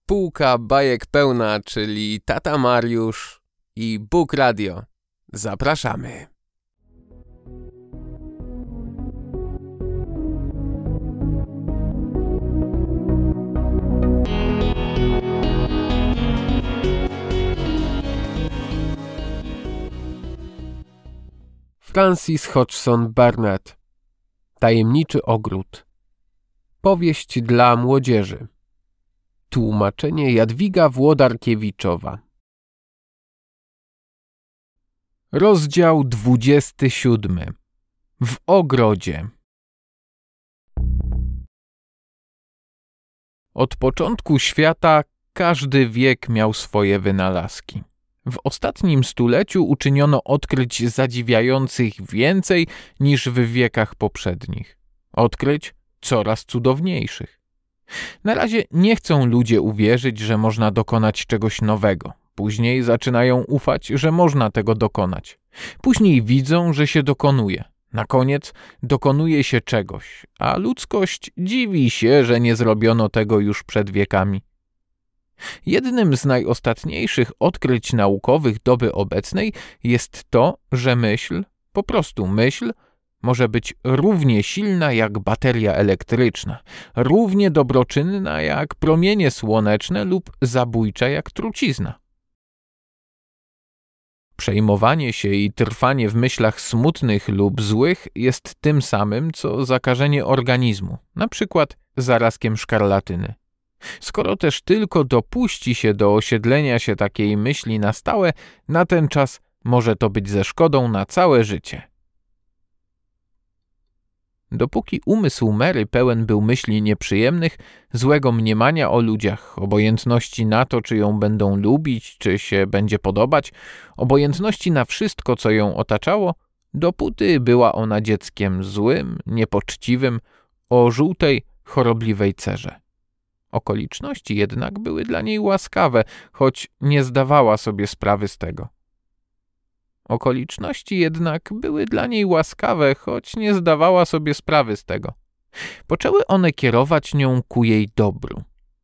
Półka bajek pełna, czyli tata Mariusz i Bóg Radio. Zapraszamy. Francis Hodgson Burnett. Tajemniczy ogród. Powieść dla młodzieży. Tłumaczenie Jadwiga Włodarkiewiczowa. Rozdział 27. W ogrodzie. Od początku świata każdy wiek miał swoje wynalazki. W ostatnim stuleciu uczyniono odkryć zadziwiających więcej niż w wiekach poprzednich. Odkryć coraz cudowniejszych. Na razie nie chcą ludzie uwierzyć, że można dokonać czegoś nowego. Później zaczynają ufać, że można tego dokonać. Później widzą, że się dokonuje. Na koniec dokonuje się czegoś, a ludzkość dziwi się, że nie zrobiono tego już przed wiekami. Jednym z najostatniejszych odkryć naukowych doby obecnej jest to, że myśl, po prostu myśl, może być równie silna jak bateria elektryczna, równie dobroczynna jak promienie słoneczne lub zabójcza jak trucizna. Przejmowanie się i trwanie w myślach smutnych lub złych jest tym samym, co zakażenie organizmu, na przykład zarazkiem szkarlatyny. Skoro też tylko dopuści się do osiedlenia się takiej myśli na stałe, na ten czas może to być ze szkodą na całe życie. Dopóki umysł Mary pełen był myśli nieprzyjemnych, złego mniemania o ludziach, obojętności na to, czy ją będą lubić, czy się będzie podobać, obojętności na wszystko, co ją otaczało, dopóty była ona dzieckiem złym, niepoczciwym, o żółtej, chorobliwej cerze. Okoliczności jednak były dla niej łaskawe, choć nie zdawała sobie sprawy z tego. Okoliczności jednak były dla niej łaskawe, choć nie zdawała sobie sprawy z tego. Poczęły one kierować nią ku jej dobru.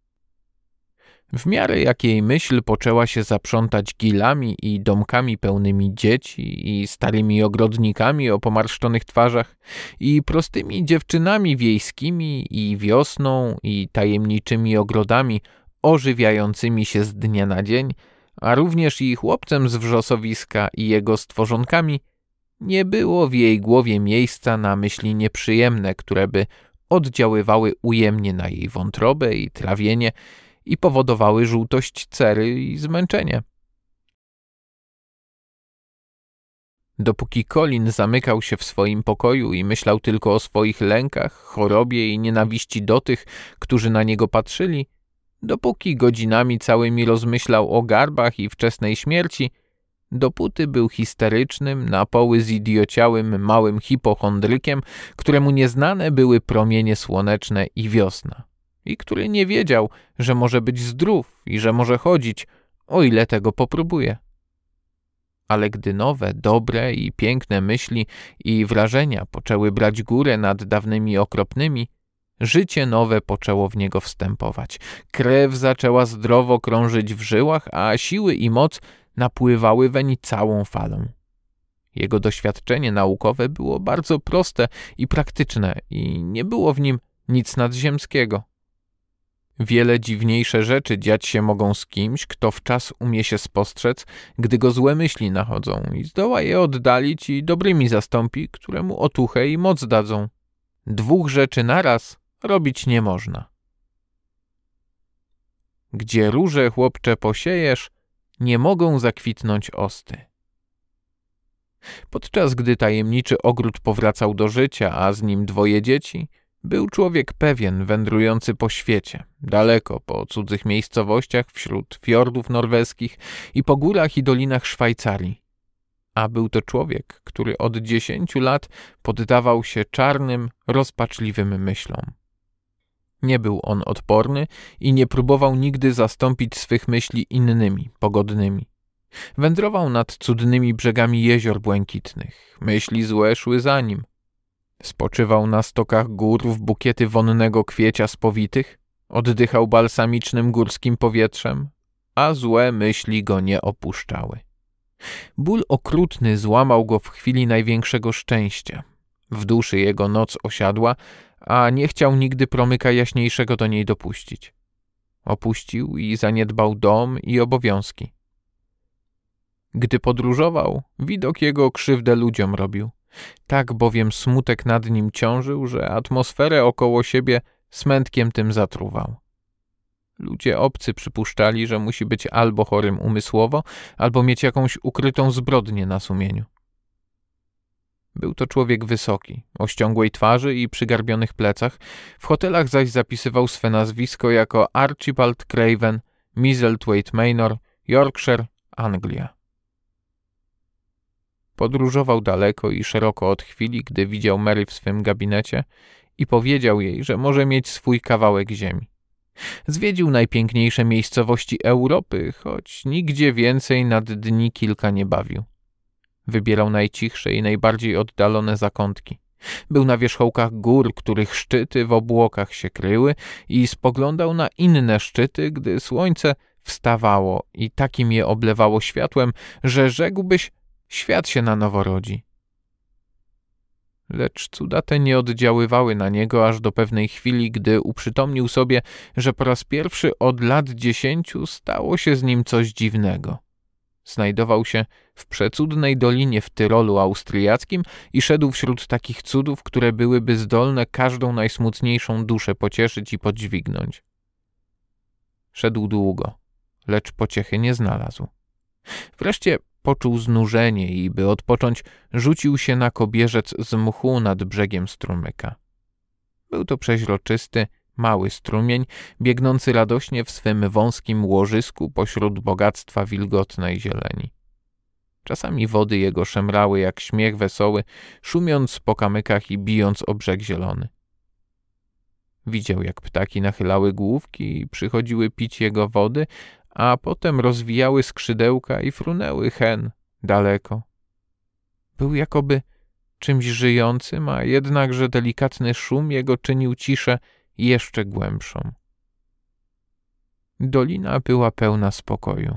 W miarę jak jej myśl poczęła się zaprzątać gilami i domkami pełnymi dzieci i starymi ogrodnikami o pomarszczonych twarzach i prostymi dziewczynami wiejskimi i wiosną i tajemniczymi ogrodami ożywiającymi się z dnia na dzień, a również i chłopcem z wrzosowiska i jego stworzonkami, nie było w jej głowie miejsca na myśli nieprzyjemne, które by oddziaływały ujemnie na jej wątrobę i trawienie i powodowały żółtość cery i zmęczenie. Dopóki Colin zamykał się w swoim pokoju i myślał tylko o swoich lękach, chorobie i nienawiści do tych, którzy na niego patrzyli, dopóki godzinami całymi rozmyślał o garbach i wczesnej śmierci, dopóty był histerycznym, na poły zidiociałym małym hipochondrykiem, któremu nieznane były promienie słoneczne i wiosna i który nie wiedział, że może być zdrów i że może chodzić, o ile tego popróbuje. Ale gdy nowe, dobre i piękne myśli i wrażenia poczęły brać górę nad dawnymi okropnymi, życie nowe poczęło w niego wstępować. Krew zaczęła zdrowo krążyć w żyłach, a siły i moc napływały weń całą falą. Jego doświadczenie naukowe było bardzo proste i praktyczne i nie było w nim nic nadziemskiego. Wiele dziwniejsze rzeczy dziać się mogą z kimś, kto wczas umie się spostrzec, gdy go złe myśli nachodzą i zdoła je oddalić i dobrymi zastąpi, któremu otuchę i moc dadzą. Dwóch rzeczy naraz robić nie można. Gdzie róże, chłopcze, posiejesz, nie mogą zakwitnąć osty. Podczas gdy tajemniczy ogród powracał do życia, a z nim dwoje dzieci, był człowiek pewien, wędrujący po świecie, daleko po cudzych miejscowościach, wśród fiordów norweskich i po górach i dolinach Szwajcarii. A był to człowiek, który od 10 lat poddawał się czarnym, rozpaczliwym myślom. Nie był on odporny i nie próbował nigdy zastąpić swych myśli innymi, pogodnymi. Wędrował nad cudnymi brzegami jezior błękitnych. Myśli złe szły za nim. Spoczywał na stokach gór w bukiety wonnego kwiecia spowitych, Oddychał balsamicznym górskim powietrzem, a złe myśli go nie opuszczały. Ból okrutny złamał go w chwili największego szczęścia. W duszy jego noc osiadła, a nie chciał nigdy promyka jaśniejszego do niej dopuścić. Opuścił i zaniedbał dom i obowiązki. Gdy podróżował, widok jego krzywdę ludziom robił. Tak bowiem smutek nad nim ciążył, że atmosferę około siebie smętkiem tym zatruwał. Ludzie obcy przypuszczali, że musi być albo chorym umysłowo, albo mieć jakąś ukrytą zbrodnię na sumieniu. Był to człowiek wysoki, o ściągłej twarzy i przygarbionych plecach, w hotelach zaś zapisywał swe nazwisko jako Archibald Craven, Misselthwaite Manor, Yorkshire, Anglia. Podróżował daleko i szeroko od chwili, gdy widział Mary w swym gabinecie i powiedział jej, że może mieć swój kawałek ziemi. Zwiedził najpiękniejsze miejscowości Europy, choć nigdzie więcej nad dni kilka nie bawił. Wybierał najcichsze i najbardziej oddalone zakątki. Był na wierzchołkach gór, których szczyty w obłokach się kryły, i spoglądał na inne szczyty, gdy słońce wstawało i takim je oblewało światłem, że rzekłbyś, świat się na nowo rodzi. Lecz cuda te nie oddziaływały na niego aż do pewnej chwili, gdy uprzytomnił sobie, że po raz pierwszy od lat 10 stało się z nim coś dziwnego. Znajdował się w przecudnej dolinie w Tyrolu austriackim i szedł wśród takich cudów, które byłyby zdolne każdą najsmutniejszą duszę pocieszyć i podźwignąć. Szedł długo, lecz pociechy nie znalazł. Wreszcie poczuł znużenie i, by odpocząć, rzucił się na kobierzec z mchu nad brzegiem strumyka. Był to przeźroczysty, mały strumień, biegnący radośnie w swym wąskim łożysku pośród bogactwa wilgotnej zieleni. Czasami wody jego szemrały jak śmiech wesoły, szumiąc po kamykach i bijąc o brzeg zielony. Widział, jak ptaki nachylały główki i przychodziły pić jego wody, a potem rozwijały skrzydełka i frunęły hen daleko. Był jakoby czymś żyjącym, a jednakże delikatny szum jego czynił ciszę jeszcze głębszą. Dolina była pełna spokoju.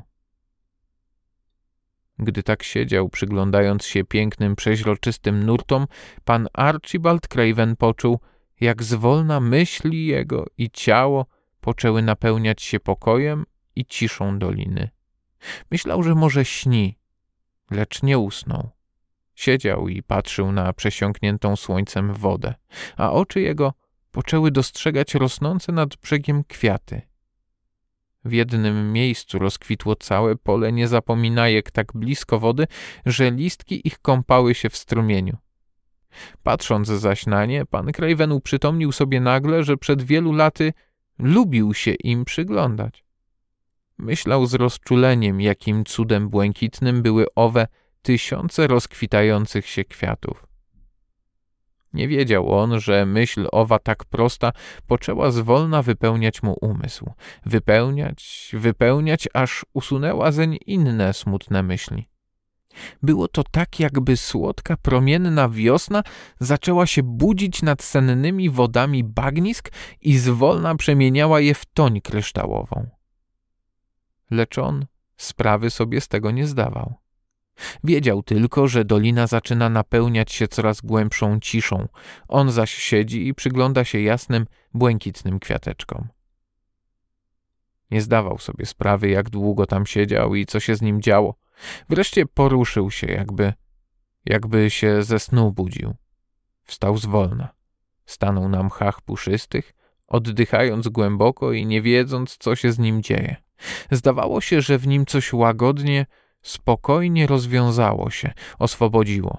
Gdy tak siedział, przyglądając się pięknym, przeźroczystym nurtom, pan Archibald Craven poczuł, jak zwolna myśli jego i ciało poczęły napełniać się pokojem i ciszą doliny. Myślał, że może śni, lecz nie usnął. Siedział i patrzył na przesiąkniętą słońcem wodę, a oczy jego poczęły dostrzegać rosnące nad brzegiem kwiaty. W jednym miejscu rozkwitło całe pole niezapominajek tak blisko wody, że listki ich kąpały się w strumieniu. Patrząc zaś na nie, pan Craven uprzytomnił sobie nagle, że przed wielu laty lubił się im przyglądać. Myślał z rozczuleniem, jakim cudem błękitnym były owe tysiące rozkwitających się kwiatów. Nie wiedział on, że myśl owa tak prosta poczęła zwolna wypełniać mu umysł. Wypełniać, aż usunęła zeń inne smutne myśli. Było to tak, jakby słodka, promienna wiosna zaczęła się budzić nad sennymi wodami bagnisk i zwolna przemieniała je w toń kryształową. Lecz on sprawy sobie z tego nie zdawał. Wiedział tylko, że dolina zaczyna napełniać się coraz głębszą ciszą. On zaś siedzi i przygląda się jasnym, błękitnym kwiateczkom. Nie zdawał sobie sprawy, jak długo tam siedział i co się z nim działo. Wreszcie poruszył się, jakby się ze snu budził. Wstał zwolna. Stanął na mchach puszystych, oddychając głęboko i nie wiedząc, co się z nim dzieje. Zdawało się, że w nim coś łagodnie, spokojnie rozwiązało się, oswobodziło.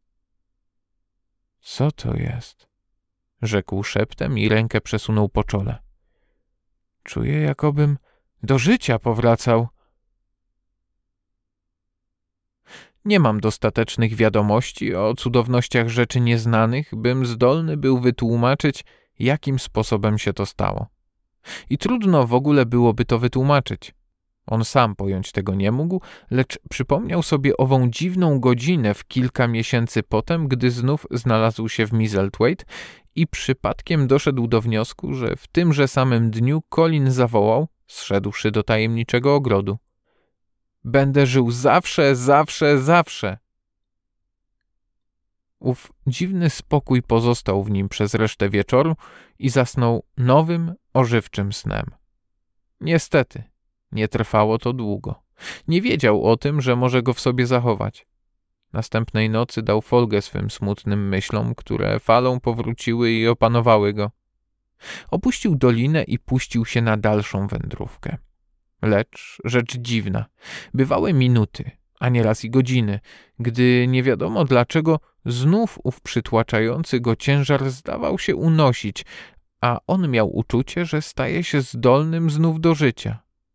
Co to jest? Rzekł szeptem i rękę przesunął po czole. Czuję, jakobym do życia powracał. Nie mam dostatecznych wiadomości o cudownościach rzeczy nieznanych, bym zdolny był wytłumaczyć, jakim sposobem się to stało. I trudno w ogóle byłoby to wytłumaczyć. On sam pojąć tego nie mógł, lecz przypomniał sobie ową dziwną godzinę w kilka miesięcy potem, gdy znów znalazł się w Misselthwaite i przypadkiem doszedł do wniosku, że w tymże samym dniu Colin zawołał, zszedłszy do tajemniczego ogrodu: „Będę żył zawsze, zawsze, zawsze!” Ów dziwny spokój pozostał w nim przez resztę wieczoru i zasnął nowym, ożywczym snem. Niestety, nie trwało to długo. Nie wiedział o tym, że może go w sobie zachować. Następnej nocy dał folgę swym smutnym myślom, które falą powróciły i opanowały go. Opuścił dolinę i puścił się na dalszą wędrówkę. Lecz rzecz dziwna, bywały minuty, a nieraz i godziny, gdy nie wiadomo dlaczego znów ów przytłaczający go ciężar zdawał się unosić, a on miał uczucie, że staje się zdolnym znów do życia.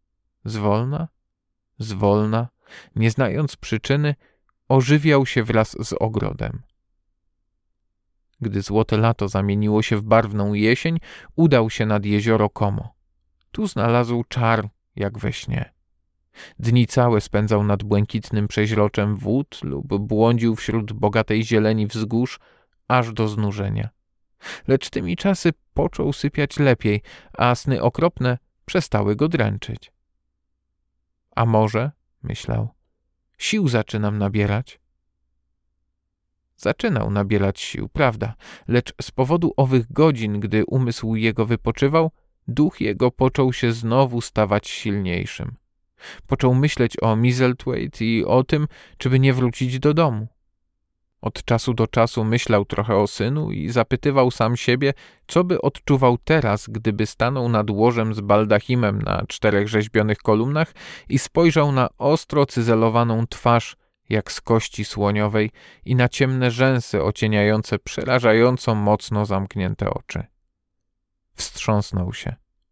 Zwolna, nie znając przyczyny, ożywiał się wraz z ogrodem. Gdy złote lato zamieniło się w barwną jesień, udał się nad jezioro Como. Tu znalazł czar, jak we śnie. Dni całe spędzał nad błękitnym przeźroczem wód lub błądził wśród bogatej zieleni wzgórz, aż do znużenia. Lecz tymi czasy począł sypiać lepiej, a sny okropne przestały go dręczyć. A może, myślał, sił zaczynam nabierać? Zaczynał nabierać sił, prawda, lecz z powodu owych godzin, gdy umysł jego wypoczywał, duch jego począł się znowu stawać silniejszym. Począł myśleć o Misselthwaite i o tym, czy by nie wrócić do domu. Od czasu do czasu myślał trochę o synu i zapytywał sam siebie, co by odczuwał teraz, gdyby stanął nad łożem z baldachimem na 4 rzeźbionych kolumnach i spojrzał na ostro cyzelowaną twarz, jak z kości słoniowej, i na ciemne rzęsy ocieniające przerażająco mocno zamknięte oczy. Wstrząsnął się.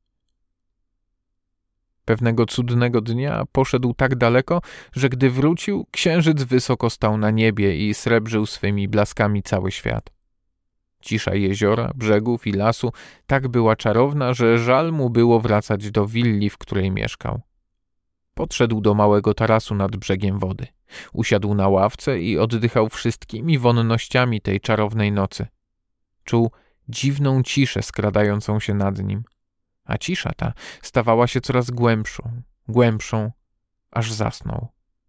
Pewnego cudnego dnia poszedł tak daleko, że gdy wrócił, księżyc wysoko stał na niebie i srebrzył swymi blaskami cały świat. Cisza jeziora, brzegów i lasu tak była czarowna, że żal mu było wracać do willi, w której mieszkał. Podszedł do małego tarasu nad brzegiem wody. Usiadł na ławce i oddychał wszystkimi wonnościami tej czarownej nocy. Czuł dziwną ciszę skradającą się nad nim. A cisza ta stawała się coraz głębszą, aż zasnął.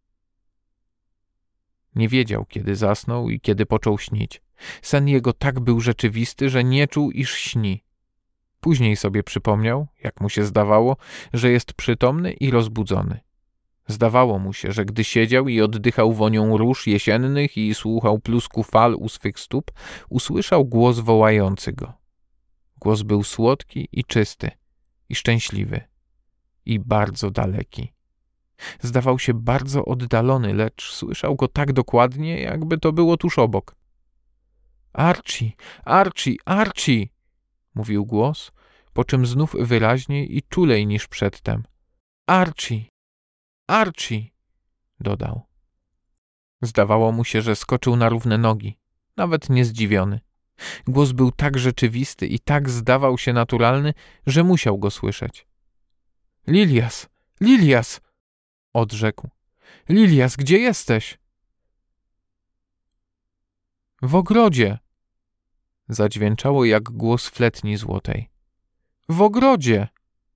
Nie wiedział, kiedy zasnął i kiedy począł śnić. Sen jego tak był rzeczywisty, że nie czuł, iż śni. Później sobie przypomniał, jak mu się zdawało, że jest przytomny i rozbudzony. Zdawało mu się, że gdy siedział i oddychał wonią róż jesiennych i słuchał plusku fal u swych stóp, usłyszał głos wołający go. Głos był słodki i czysty, i szczęśliwy, i bardzo daleki. Zdawał się bardzo oddalony, lecz słyszał go tak dokładnie, jakby to było tuż obok. Archie, Archie, Archie! Mówił głos, po czym znów wyraźniej i czulej niż przedtem. Archie, Archie! Dodał. Zdawało mu się, że skoczył na równe nogi, nawet nie zdziwiony. Głos był tak rzeczywisty i tak zdawał się naturalny, że musiał go słyszeć. Lilias! Lilias! Odrzekł. Lilias, gdzie jesteś? W ogrodzie! Zadźwięczało jak głos fletni złotej. W ogrodzie!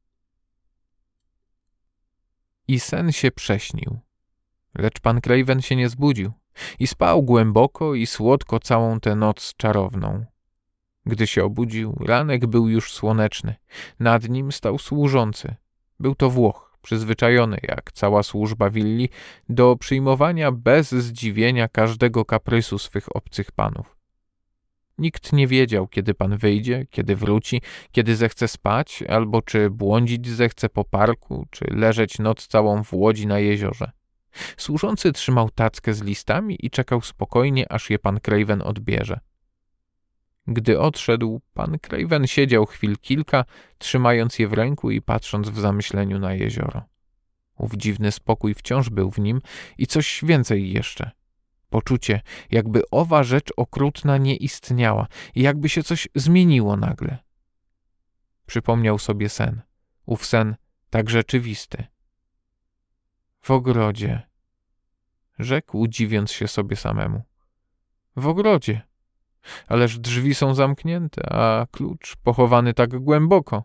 I sen się prześnił. Lecz pan Craven się nie zbudził i spał głęboko i słodko całą tę noc czarowną. Gdy się obudził, ranek był już słoneczny. Nad nim stał służący. Był to Włoch, przyzwyczajony, jak cała służba willi, do przyjmowania bez zdziwienia każdego kaprysu swych obcych panów. Nikt nie wiedział, kiedy pan wyjdzie, kiedy wróci, kiedy zechce spać, albo czy błądzić zechce po parku, czy leżeć noc całą w łodzi na jeziorze. Służący trzymał tackę z listami i czekał spokojnie, aż je pan Craven odbierze. Gdy odszedł, pan Craven siedział chwil kilka, trzymając je w ręku i patrząc w zamyśleniu na jezioro. Ów dziwny spokój wciąż był w nim i coś więcej jeszcze. Poczucie, jakby owa rzecz okrutna nie istniała i jakby się coś zmieniło nagle. Przypomniał sobie sen, ów sen tak rzeczywisty. W ogrodzie, rzekł, dziwiąc się sobie samemu. W ogrodzie. Ależ drzwi są zamknięte, a klucz pochowany tak głęboko.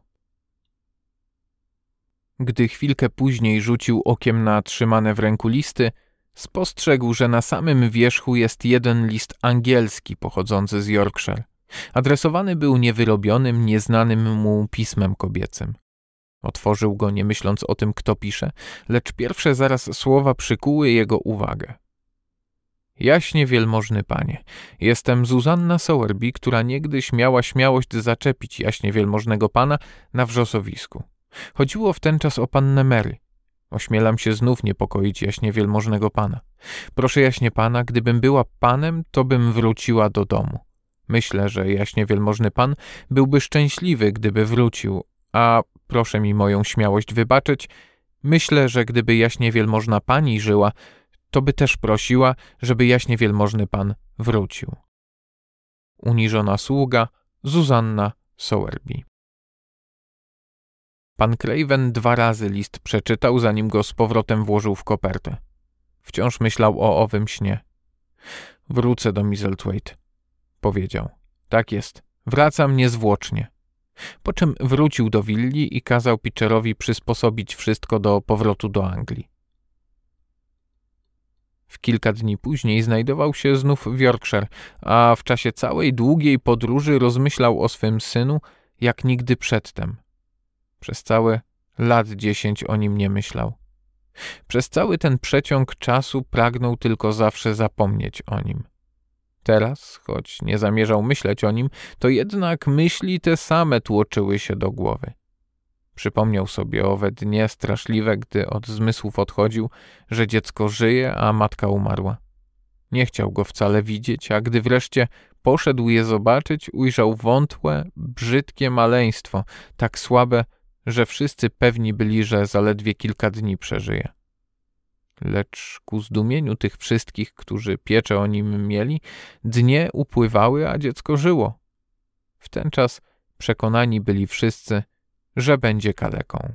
Gdy chwilkę później rzucił okiem na trzymane w ręku listy, spostrzegł, że na samym wierzchu jest jeden list angielski pochodzący z Yorkshire. Adresowany był niewyrobionym, nieznanym mu pismem kobiecym. Otworzył go, nie myśląc o tym, kto pisze, lecz pierwsze zaraz słowa przykuły jego uwagę. Jaśnie wielmożny panie, jestem Zuzanna Sowerby, która niegdyś miała śmiałość zaczepić jaśnie wielmożnego pana na wrzosowisku. Chodziło w ten czas o pannę Mary. Ośmielam się znów niepokoić jaśnie wielmożnego pana. Proszę jaśnie pana, gdybym była panem, to bym wróciła do domu. Myślę, że jaśnie wielmożny pan byłby szczęśliwy, gdyby wrócił, a proszę mi moją śmiałość wybaczyć, myślę, że gdyby jaśnie wielmożna pani żyła, to by też prosiła, żeby jaśnie wielmożny pan wrócił. Uniżona sługa Zuzanna Sowerby. Pan Craven 2 razy list przeczytał, zanim go z powrotem włożył w kopertę. Wciąż myślał o owym śnie. Wrócę do Misselthwaite, powiedział. Tak jest, wracam niezwłocznie. Po czym wrócił do willi i kazał Pitcherowi przysposobić wszystko do powrotu do Anglii. W kilka dni później znajdował się znów w Yorkshire, a w czasie całej długiej podróży rozmyślał o swym synu jak nigdy przedtem. Przez całe lat 10 o nim nie myślał. Przez cały ten przeciąg czasu pragnął tylko zawsze zapomnieć o nim. Teraz, choć nie zamierzał myśleć o nim, to jednak myśli te same tłoczyły się do głowy. Przypomniał sobie owe dnie straszliwe, gdy od zmysłów odchodził, że dziecko żyje, a matka umarła. Nie chciał go wcale widzieć, a gdy wreszcie poszedł je zobaczyć, ujrzał wątłe, brzydkie maleństwo, tak słabe, że wszyscy pewni byli, że zaledwie kilka dni przeżyje. Lecz ku zdumieniu tych wszystkich, którzy pieczę o nim mieli, dnie upływały, a dziecko żyło. W ten czas przekonani byli wszyscy, że będzie kaleką.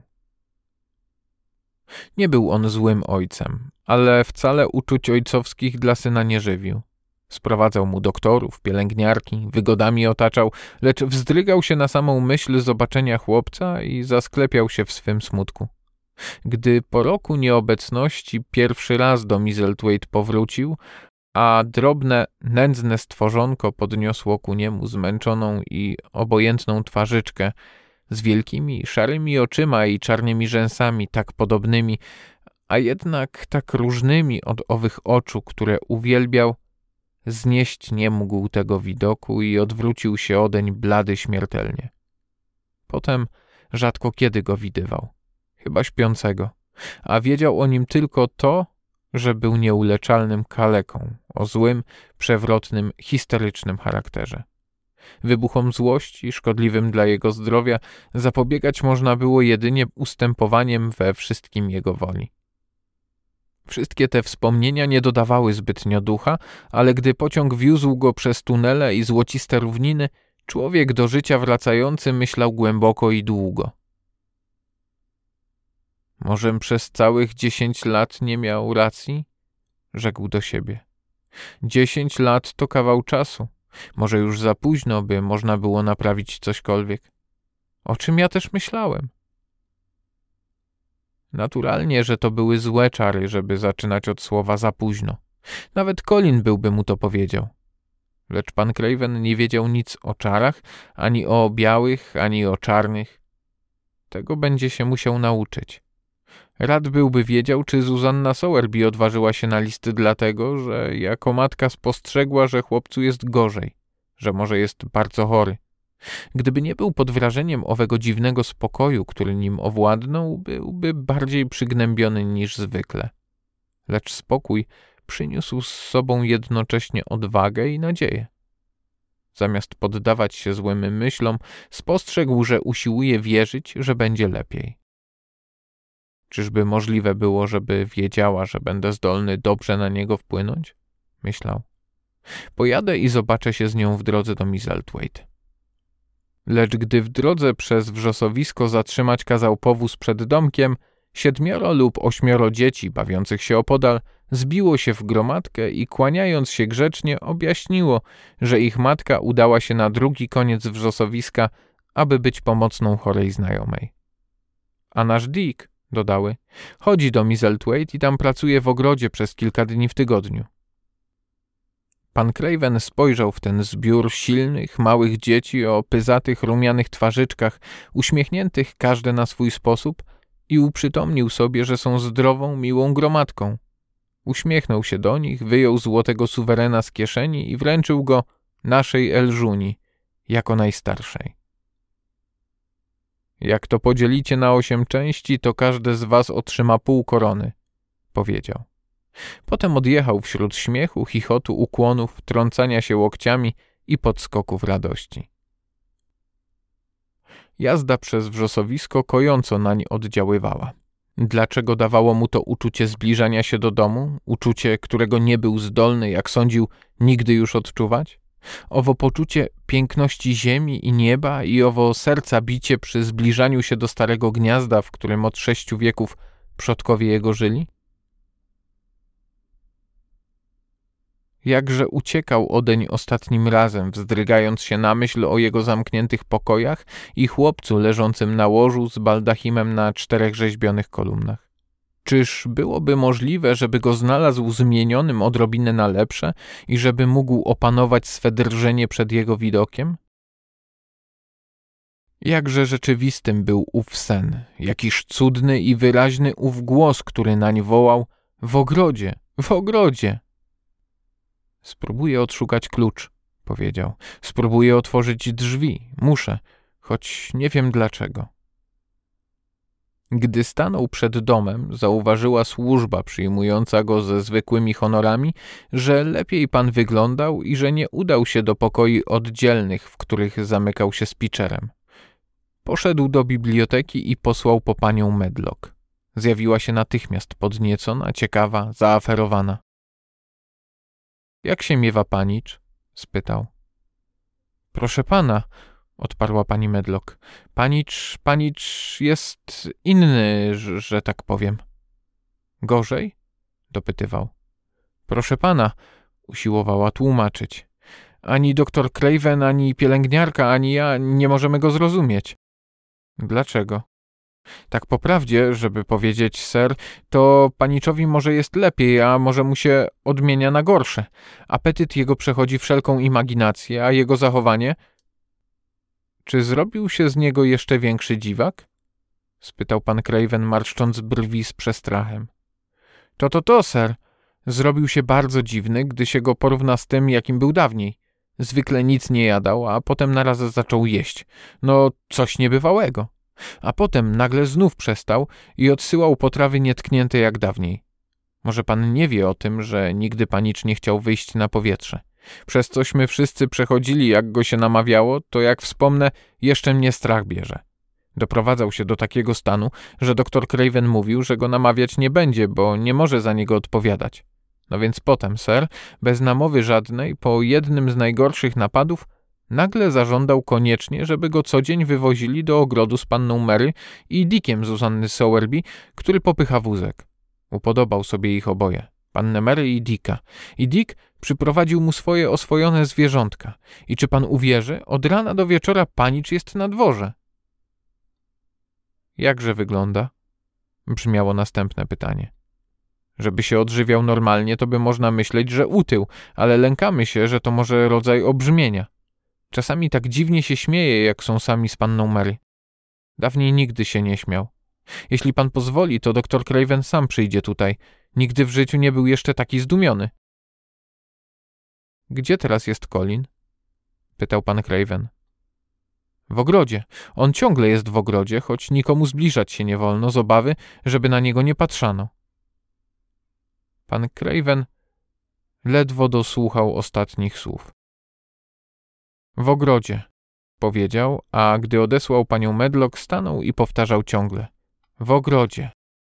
Nie był on złym ojcem, ale wcale uczuć ojcowskich dla syna nie żywił. Sprowadzał mu doktorów, pielęgniarki, wygodami otaczał, lecz wzdrygał się na samą myśl zobaczenia chłopca i zasklepiał się w swym smutku. Gdy po roku nieobecności pierwszy raz do Misselthwaite powrócił, a drobne, nędzne stworzonko podniosło ku niemu zmęczoną i obojętną twarzyczkę z wielkimi, szarymi oczyma i czarnymi rzęsami tak podobnymi, a jednak tak różnymi od owych oczu, które uwielbiał, znieść nie mógł tego widoku i odwrócił się odeń blady śmiertelnie. Potem rzadko kiedy go widywał, chyba śpiącego, a wiedział o nim tylko to, że był nieuleczalnym kaleką o złym, przewrotnym, histerycznym charakterze. Wybuchom złości, szkodliwym dla jego zdrowia, zapobiegać można było jedynie ustępowaniem we wszystkim jego woli. Wszystkie te wspomnienia nie dodawały zbytnio ducha, ale gdy pociąg wiózł go przez tunele i złociste równiny, człowiek do życia wracający myślał głęboko i długo. Możem przez całych 10 lat nie miał racji? Rzekł do siebie. 10 lat to kawał czasu. Może już za późno, by można było naprawić cośkolwiek. O czym ja też myślałem? Naturalnie, że to były złe czary, żeby zaczynać od słowa za późno. Nawet Colin byłby mu to powiedział. Lecz pan Craven nie wiedział nic o czarach, ani o białych, ani o czarnych. Tego będzie się musiał nauczyć. Rad byłby wiedział, czy Zuzanna Sowerby odważyła się na listy dlatego, że jako matka spostrzegła, że chłopcu jest gorzej, że może jest bardzo chory. Gdyby nie był pod wrażeniem owego dziwnego spokoju, który nim owładnął, byłby bardziej przygnębiony niż zwykle. Lecz spokój przyniósł z sobą jednocześnie odwagę i nadzieję. Zamiast poddawać się złym myślom, spostrzegł, że usiłuje wierzyć, że będzie lepiej. Czyżby możliwe było, żeby wiedziała, że będę zdolny dobrze na niego wpłynąć? Myślał. Pojadę i zobaczę się z nią w drodze do Misselthwaite. Lecz gdy w drodze przez wrzosowisko zatrzymać kazał powóz przed domkiem, 7 lub 8 dzieci bawiących się opodal zbiło się w gromadkę i kłaniając się grzecznie objaśniło, że ich matka udała się na drugi koniec wrzosowiska, aby być pomocną chorej znajomej. A nasz Dick, dodały, chodzi do Misselthwaite i tam pracuje w ogrodzie przez kilka dni w tygodniu. Pan Craven spojrzał w ten zbiór silnych, małych dzieci o pyzatych, rumianych twarzyczkach, uśmiechniętych każde na swój sposób i uprzytomnił sobie, że są zdrową, miłą gromadką. Uśmiechnął się do nich, wyjął złotego suwerena z kieszeni i wręczył go naszej Elżuni, jako najstarszej. Jak to podzielicie na 8 części, to każde z was otrzyma pół korony, powiedział. Potem odjechał wśród śmiechu, chichotu, ukłonów, trącania się łokciami i podskoków radości. Jazda przez wrzosowisko kojąco nań oddziaływała. Dlaczego dawało mu to uczucie zbliżania się do domu, uczucie, którego nie był zdolny, jak sądził, nigdy już odczuwać? Owo poczucie piękności ziemi i nieba i owo serca bicie przy zbliżaniu się do starego gniazda, w którym od 6 wieków przodkowie jego żyli? Jakże uciekał odeń ostatnim razem, wzdrygając się na myśl o jego zamkniętych pokojach i chłopcu leżącym na łożu z baldachimem na 4 rzeźbionych kolumnach. Czyż byłoby możliwe, żeby go znalazł zmienionym odrobinę na lepsze i żeby mógł opanować swe drżenie przed jego widokiem? Jakże rzeczywistym był ów sen, jakiż cudny i wyraźny ów głos, który nań wołał: w ogrodzie, w ogrodzie! Spróbuję odszukać klucz, powiedział. Spróbuję otworzyć drzwi, muszę, choć nie wiem dlaczego. Gdy stanął przed domem, zauważyła służba przyjmująca go ze zwykłymi honorami, że lepiej pan wyglądał i że nie udał się do pokoi oddzielnych, w których zamykał się z Pitcherem. Poszedł do biblioteki i posłał po panią Medlock. Zjawiła się natychmiast podniecona, ciekawa, zaaferowana. Jak się miewa panicz? Spytał. Proszę pana, odparła pani Medlock. Panicz jest inny, że tak powiem. Gorzej? Dopytywał. Proszę pana, usiłowała tłumaczyć. Ani doktor Craven, ani pielęgniarka, ani ja nie możemy go zrozumieć. Dlaczego? Tak po prawdzie, żeby powiedzieć, ser, to paniczowi może jest lepiej, a może mu się odmienia na gorsze. Apetyt jego przechodzi wszelką imaginację, a jego zachowanie... Czy zrobił się z niego jeszcze większy dziwak? Spytał pan Craven, marszcząc brwi z przestrachem. To, ser. Zrobił się bardzo dziwny, gdy się go porówna z tym, jakim był dawniej. Zwykle nic nie jadał, a potem naraz zaczął jeść. No, coś niebywałego. A potem nagle znów przestał i odsyłał potrawy nietknięte jak dawniej. Może pan nie wie o tym, że nigdy panicz nie chciał wyjść na powietrze. Przez cośmy wszyscy przechodzili, jak go się namawiało, to jak wspomnę, jeszcze mnie strach bierze. Doprowadzał się do takiego stanu, że doktor Craven mówił, że go namawiać nie będzie, bo nie może za niego odpowiadać. No więc potem, ser, bez namowy żadnej, po jednym z najgorszych napadów, nagle zażądał koniecznie, żeby go co dzień wywozili do ogrodu z panną Mary i Dickiem Zuzanny Sowerby, który popycha wózek. Upodobał sobie ich oboje, pannę Mary i Dicka. I Dick przyprowadził mu swoje oswojone zwierzątka. I czy pan uwierzy, od rana do wieczora panicz jest na dworze. Jakże wygląda? Brzmiało następne pytanie. Żeby się odżywiał normalnie, to by można myśleć, że utył, ale lękamy się, że to może rodzaj obrzmienia. Czasami tak dziwnie się śmieje, jak są sami z panną Mary. Dawniej nigdy się nie śmiał. Jeśli pan pozwoli, to doktor Craven sam przyjdzie tutaj. Nigdy w życiu nie był jeszcze taki zdumiony. Gdzie teraz jest Colin? Pytał pan Craven. W ogrodzie. On ciągle jest w ogrodzie, choć nikomu zbliżać się nie wolno z obawy, żeby na niego nie patrzano. Pan Craven ledwo dosłuchał ostatnich słów. W ogrodzie, powiedział, a gdy odesłał panią Medlock, stanął i powtarzał ciągle. W ogrodzie.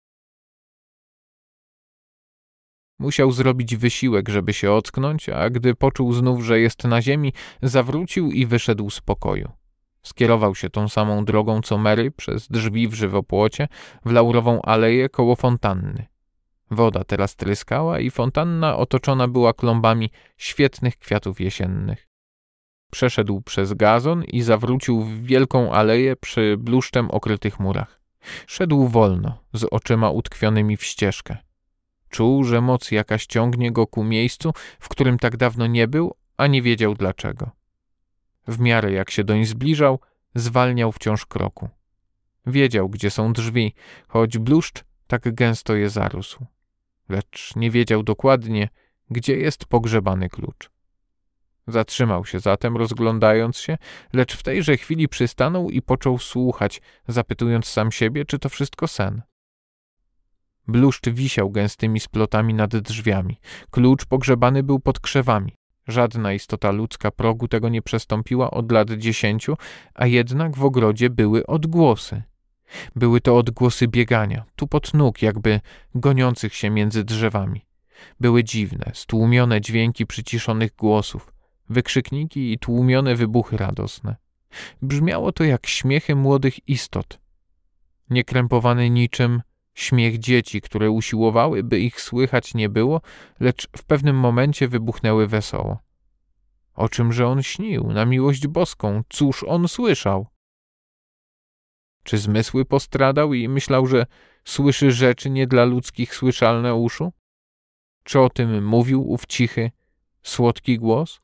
Musiał zrobić wysiłek, żeby się ocknąć, a gdy poczuł znów, że jest na ziemi, zawrócił i wyszedł z pokoju. Skierował się tą samą drogą co Mary przez drzwi w żywopłocie w laurową aleję koło fontanny. Woda teraz tryskała i fontanna otoczona była klombami świetnych kwiatów jesiennych. Przeszedł przez gazon i zawrócił w wielką aleję przy bluszczem okrytych murach. Szedł wolno, z oczyma utkwionymi w ścieżkę. Czuł, że moc jakaś ciągnie go ku miejscu, w którym tak dawno nie był, a nie wiedział dlaczego. W miarę jak się doń zbliżał, zwalniał wciąż kroku. Wiedział, gdzie są drzwi, choć bluszcz tak gęsto je zarósł. Lecz nie wiedział dokładnie, gdzie jest pogrzebany klucz. Zatrzymał się zatem, rozglądając się, lecz w tejże chwili przystanął i począł słuchać, zapytując sam siebie, czy to wszystko sen. Bluszcz wisiał gęstymi splotami nad drzwiami. Klucz pogrzebany był pod krzewami. Żadna istota ludzka progu tego nie przestąpiła od lat 10, a jednak w ogrodzie były odgłosy. Były to odgłosy biegania, tupot nóg, jakby goniących się między drzewami. Były dziwne, stłumione dźwięki przyciszonych głosów, wykrzykniki i tłumione wybuchy radosne. Brzmiało to jak śmiechy młodych istot, niekrępowane niczym śmiech dzieci, które usiłowały, by ich słychać nie było, lecz w pewnym momencie wybuchnęły wesoło. O czymże on śnił, na miłość boską? Cóż on słyszał? Czy zmysły postradał i myślał, że słyszy rzeczy nie dla ludzkich słyszalne uszu? Czy o tym mówił ów cichy, słodki głos?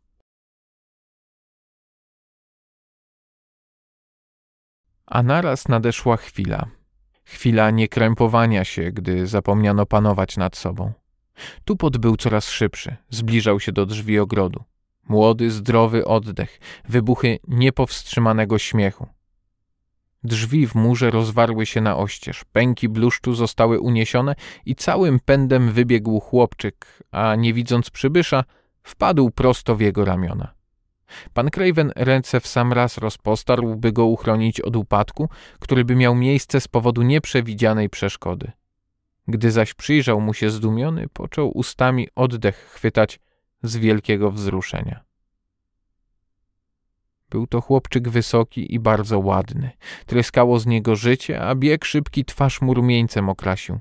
A naraz nadeszła chwila. Chwila niekrępowania się, gdy zapomniano panować nad sobą. Tupot był coraz szybszy, zbliżał się do drzwi ogrodu. Młody, zdrowy oddech, wybuchy niepowstrzymanego śmiechu. Drzwi w murze rozwarły się na oścież, pęki bluszczu zostały uniesione i całym pędem wybiegł chłopczyk, a nie widząc przybysza, wpadł prosto w jego ramiona. Pan Craven ręce w sam raz rozpostarł, by go uchronić od upadku, który by miał miejsce z powodu nieprzewidzianej przeszkody. Gdy zaś przyjrzał mu się zdumiony, począł ustami oddech chwytać z wielkiego wzruszenia. Był to chłopczyk wysoki i bardzo ładny. Tryskało z niego życie, a bieg szybki twarz mu rumieńcem okrasił.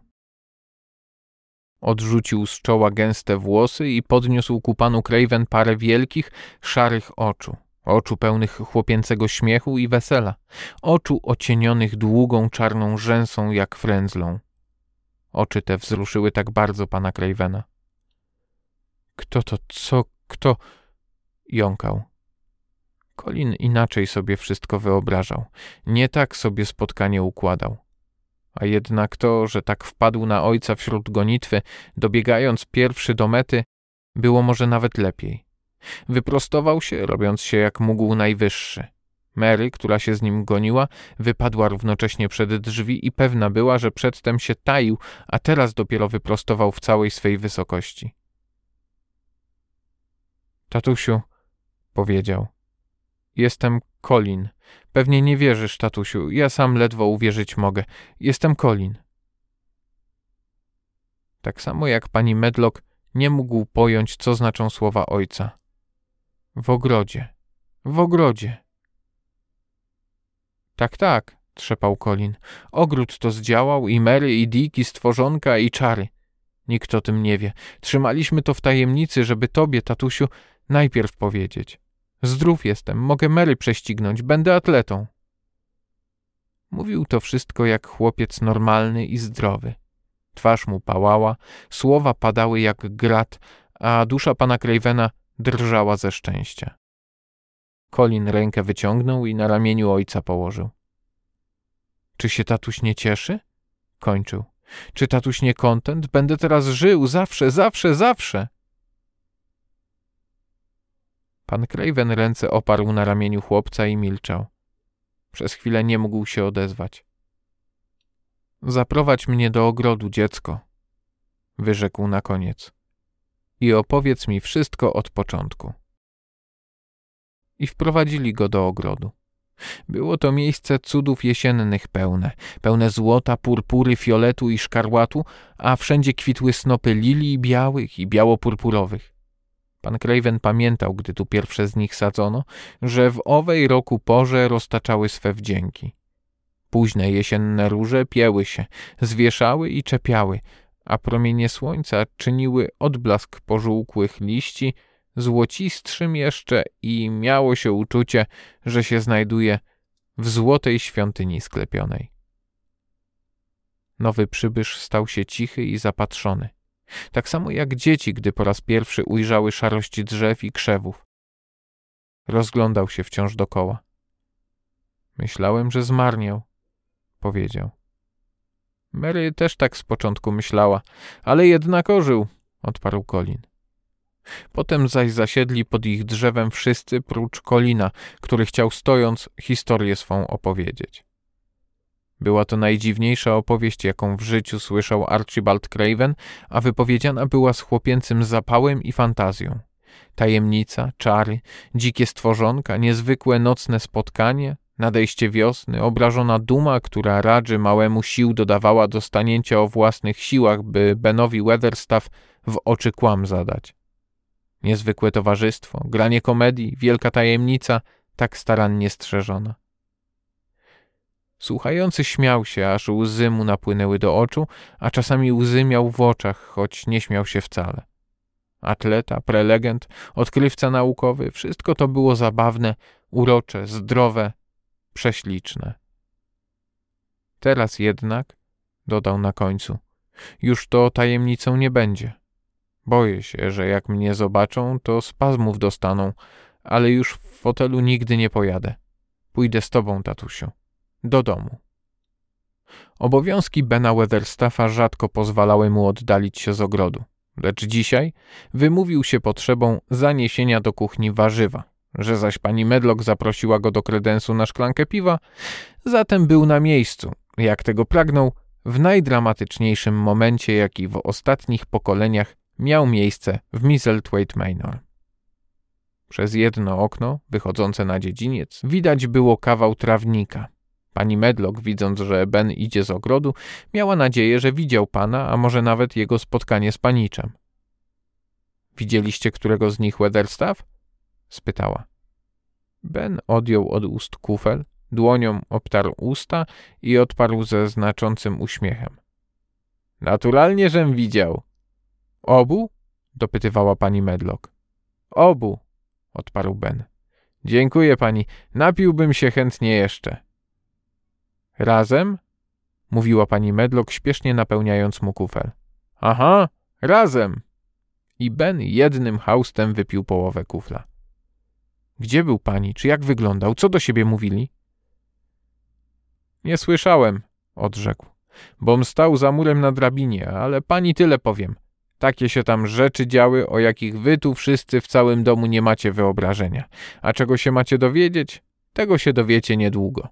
Odrzucił z czoła gęste włosy i podniósł ku panu Craven parę wielkich, szarych oczu pełnych chłopięcego śmiechu i wesela, oczu ocienionych długą, czarną rzęsą jak frędzlą. Oczy te wzruszyły tak bardzo pana Cravena. Kto to, co, kto? Jąkał. Colin inaczej sobie wszystko wyobrażał. Nie tak sobie spotkanie układał. A jednak to, że tak wpadł na ojca wśród gonitwy, dobiegając pierwszy do mety, było może nawet lepiej. Wyprostował się, robiąc się jak mógł najwyższy. Mary, która się z nim goniła, wypadła równocześnie przed drzwi i pewna była, że przedtem się taił, a teraz dopiero wyprostował w całej swej wysokości. Tatusiu, powiedział. Jestem Colin. Pewnie nie wierzysz, tatusiu. Ja sam ledwo uwierzyć mogę. Jestem Colin. Tak samo jak pani Medlock nie mógł pojąć, co znaczą słowa ojca. W ogrodzie. W ogrodzie. Tak, trzepał Colin. Ogród to zdziałał i Mary, i Dick, i stworzonka, i czary. Nikt o tym nie wie. Trzymaliśmy to w tajemnicy, żeby tobie, tatusiu, najpierw powiedzieć. Zdrów jestem, mogę Mary prześcignąć, będę atletą. Mówił to wszystko jak chłopiec normalny i zdrowy. Twarz mu pałała, słowa padały jak grat, a dusza pana Cravena drżała ze szczęścia. Colin rękę wyciągnął i na ramieniu ojca położył. Czy się tatuś nie cieszy? Kończył. Czy tatuś nie kontent? Będę teraz żył, zawsze. Pan Craven ręce oparł na ramieniu chłopca i milczał. Przez chwilę nie mógł się odezwać. Zaprowadź mnie do ogrodu, dziecko, wyrzekł na koniec. I opowiedz mi wszystko od początku. I wprowadzili go do ogrodu. Było to miejsce cudów jesiennych pełne złota, purpury, fioletu i szkarłatu, a wszędzie kwitły snopy lilii białych i biało-purpurowych. Pan Craven pamiętał, gdy tu pierwsze z nich sadzono, że w owej roku porze roztaczały swe wdzięki. Późne jesienne róże pięły się, zwieszały i czepiały, a promienie słońca czyniły odblask pożółkłych liści złocistszym jeszcze i miało się uczucie, że się znajduje w złotej świątyni sklepionej. Nowy przybysz stał się cichy i zapatrzony, tak samo jak dzieci, gdy po raz pierwszy ujrzały szarość drzew i krzewów. Rozglądał się wciąż dokoła. Myślałem, że zmarniał, powiedział. Mary też tak z początku myślała, ale jednak ożył, odparł Colin. Potem zaś zasiedli pod ich drzewem wszyscy prócz Colina, który chciał stojąc historię swą opowiedzieć. Była to najdziwniejsza opowieść, jaką w życiu słyszał Archibald Craven, a wypowiedziana była z chłopięcym zapałem i fantazją. Tajemnica, czary, dzikie stworzonka, niezwykłe nocne spotkanie, nadejście wiosny, obrażona duma, która Radży małemu sił dodawała do stanięcia o własnych siłach, by Benowi Weatherstaff w oczy kłam zadać. Niezwykłe towarzystwo, granie komedii, wielka tajemnica, tak starannie strzeżona. Słuchający śmiał się, aż łzy mu napłynęły do oczu, a czasami łzy miał w oczach, choć nie śmiał się wcale. Atleta, prelegent, odkrywca naukowy, wszystko to było zabawne, urocze, zdrowe, prześliczne. Teraz jednak, dodał na końcu, już to tajemnicą nie będzie. Boję się, że jak mnie zobaczą, to spazmów dostaną, ale już w fotelu nigdy nie pojadę. Pójdę z tobą, tatusiu. Do domu. Obowiązki Bena Weatherstaffa rzadko pozwalały mu oddalić się z ogrodu, lecz dzisiaj wymówił się potrzebą zaniesienia do kuchni warzywa, że zaś pani Medlock zaprosiła go do kredensu na szklankę piwa, zatem był na miejscu, jak tego pragnął, w najdramatyczniejszym momencie, jaki w ostatnich pokoleniach miał miejsce w Misselthwaite Manor. Przez jedno okno, wychodzące na dziedziniec, widać było kawał trawnika. Pani Medlock, widząc, że Ben idzie z ogrodu, miała nadzieję, że widział pana, a może nawet jego spotkanie z paniczem. Widzieliście którego z nich Weatherstaff? Spytała. Ben odjął od ust kufel, dłonią obtarł usta i odparł ze znaczącym uśmiechem. Naturalnie, żem widział. Obu? Dopytywała pani Medlock. Obu, odparł Ben. Dziękuję pani, napiłbym się chętnie jeszcze. Razem? Mówiła pani Medlock, śpiesznie napełniając mu kufel. Aha, razem. I Ben jednym haustem wypił połowę kufla. Gdzie był pani? Czy jak wyglądał? Co do siebie mówili? Nie słyszałem, odrzekł, bom stał za murem na drabinie, ale pani tyle powiem. Takie się tam rzeczy działy, o jakich wy tu wszyscy w całym domu nie macie wyobrażenia. A czego się macie dowiedzieć? Tego się dowiecie niedługo.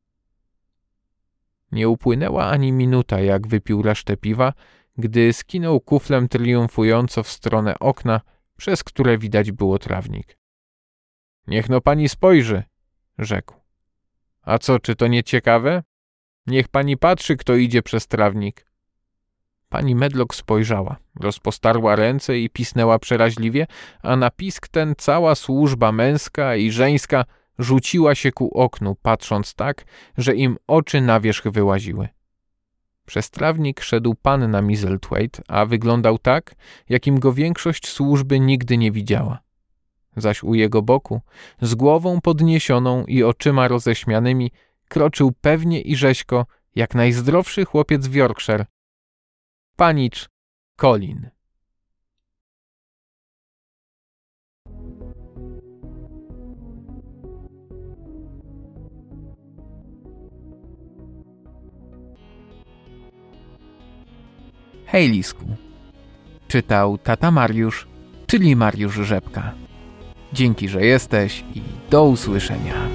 Nie upłynęła ani minuta, jak wypił resztę piwa, gdy skinął kuflem triumfująco w stronę okna, przez które widać było trawnik. Niech no pani spojrzy, rzekł. A co, czy to nie ciekawe? Niech pani patrzy, kto idzie przez trawnik. Pani Medlock spojrzała, rozpostarła ręce i pisnęła przeraźliwie, a na pisk ten cała służba męska i żeńska rzuciła się ku oknu, patrząc tak, że im oczy na wierzch wyłaziły. Przez trawnik szedł pan na Misselthwaite, a wyglądał tak, jakim go większość służby nigdy nie widziała. Zaś u jego boku, z głową podniesioną i oczyma roześmianymi, kroczył pewnie i rzeźko, jak najzdrowszy chłopiec w Yorkshire. Panicz Colin. Hej, Lisku. Czytał tata Mariusz, czyli Mariusz Rzepka. Dzięki, że jesteś i do usłyszenia.